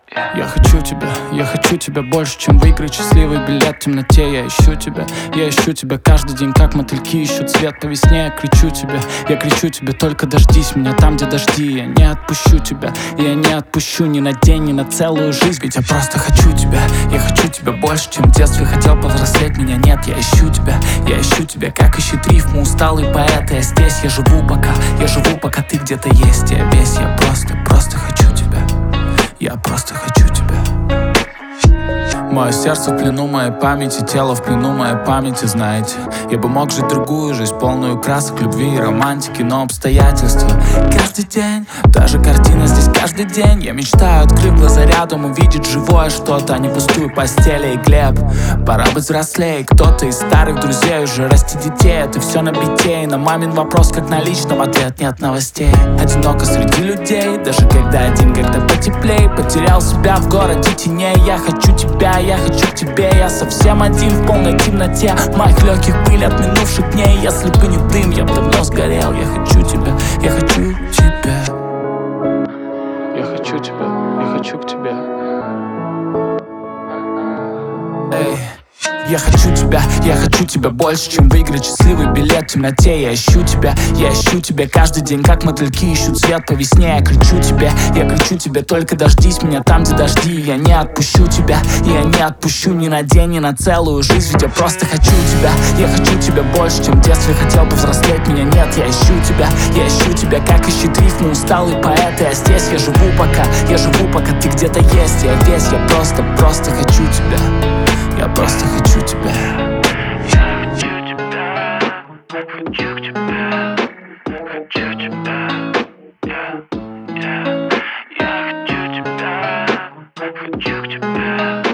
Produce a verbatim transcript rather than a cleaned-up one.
Я хочу тебя, я хочу тебя больше, чем выиграть счастливый билет в темноте. Я ищу тебя, я ищу тебя каждый день, как мотыльки ищут цвет по весне. Я кричу тебе, я кричу тебе, только дождись меня там, где дожди. Я не отпущу тебя, я не отпущу ни на день, ни на целую жизнь. Ведь я просто хочу тебя, я хочу тебя больше, чем в детстве хотел повзрослеть. Меня нет, я ищу тебя, я ищу тебя, как ищет рифму усталый поэт. Я здесь, я живу пока, я живу пока ты где-то есть. Я весь, я просто, просто хочу тебя. Я просто хочу тебя. Мое сердце в плену моей памяти, тело в плену моей памяти, знаете. Я бы мог жить другую жизнь, полную красок, любви и романтики, но обстоятельства каждый день, даже картина здесь каждый день. Я мечтаю, открыв глаза рядом, увидеть живое что-то, а не пустую постель. И Глеб, пора быть взрослее. Кто-то из старых друзей уже расти детей. Это все на бите, и на мамин вопрос как на личном ответ нет новостей. Одиноко среди людей, даже когда один, когда потеплей. Потерял себя в городе теней. Я хочу тебя, я хочу к тебе. Я совсем один в полной темноте. Моих легких пыль от минувших дней. Если бы не дым, я бы давно сгорел. Я хочу тебя, я хочу тебя. Я хочу тебя, я хочу к тебе. Эй. Я хочу тебя, я хочу тебя больше, чем выиграть счастливый билет в темноте. Я ищу тебя, я ищу тебя каждый день, как мотыльки ищут цвет по весне. Я кричу тебе, я кричу тебе, только дождись меня там, где дожди. Я не отпущу тебя, я не отпущу ни на день, ни на целую жизнь. Ведь я просто хочу тебя, я хочу тебя больше, чем в детстве хотел бы взрослеть. Меня нет, я ищу тебя, я ищу тебя, как ищет рифму усталый поэт. Я здесь, я живу пока, я живу пока ты где-то есть. Я весь, я просто, просто хочу тебя. Я просто хочу тебя. Я хочу тебя, хочу к тебе, хочу тебя. Я, я, я хочу тебя, хочу к тебе.